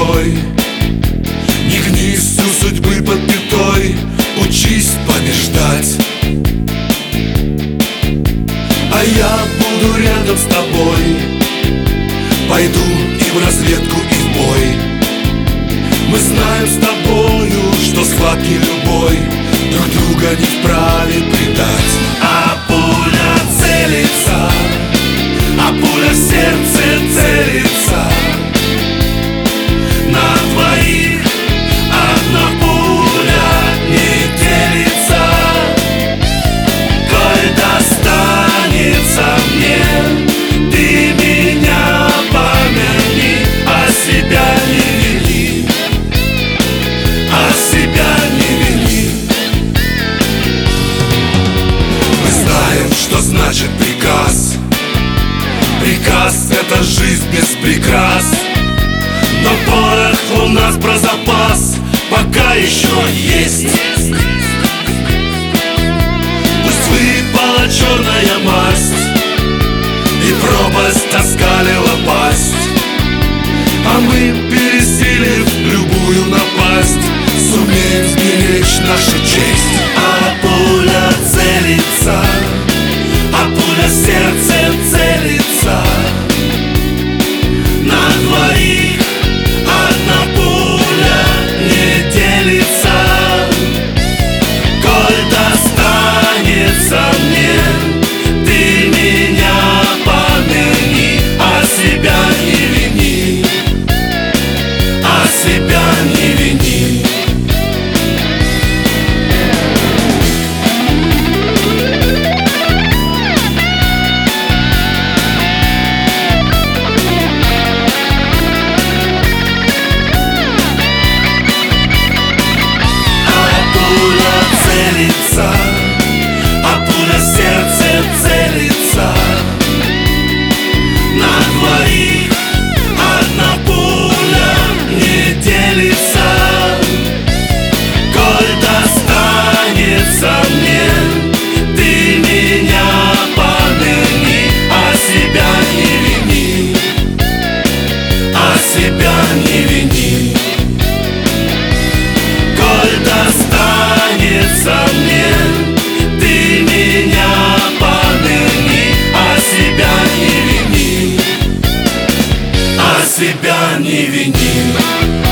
святой. Не гни всю судьбы под пятой, учись побеждать. А я буду рядом с тобой, пойду и в разведку, и в бой. Мы знаем с тобою, что схватки любой друг друга не вправе предать. А пуля целится, а пуля в сердце целится. На двоих одна пуля не делится. Коль достанется мне, ты меня помяни, а себя не вини, а себя не вини. Мы знаем, что значит приказ. Приказ — это жизнь без прикрас. Но порох у нас про запас пока еще есть. Пусть выпала черная масть и пропасть оскалила пасть, а мы, пересилив любую напасть, сумеем сберечь нашу честь. А пуля целится, а пуля в сердце целится. На двоих одна пуля не делится. Коль достанется мне, ты меня помяни, а себя не вини, а себя не вини. А пуля в сердце целится. На двоих одна пуля не делится. Коль достанется мне, ты меня помяни, а себя не вини, а себя не вини. Коль достанется мне, ты меня помяни, а себя не вини, а себя не вини.